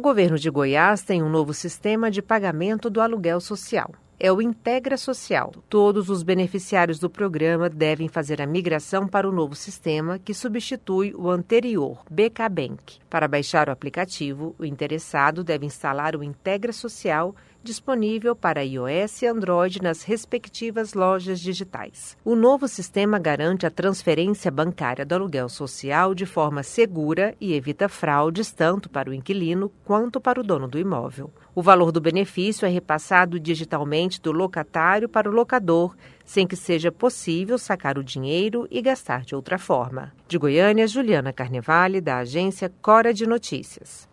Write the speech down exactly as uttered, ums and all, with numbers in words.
governo de Goiás tem um novo sistema de pagamento do aluguel social. É o Integra Social. Todos os beneficiários do programa devem fazer a migração para o novo sistema, que substitui o anterior, B K Bank. Para baixar o aplicativo, o interessado deve instalar o Integra Social, disponível para iOS e Android nas respectivas lojas digitais. O novo sistema garante a transferência bancária do aluguel social de forma segura e evita fraudes tanto para o inquilino quanto para o dono do imóvel. O valor do benefício é repassado digitalmente do locatário para o locador, sem que seja possível sacar o dinheiro e gastar de outra forma. De Goiânia, Juliana Carnevale, da agência Cora de Notícias.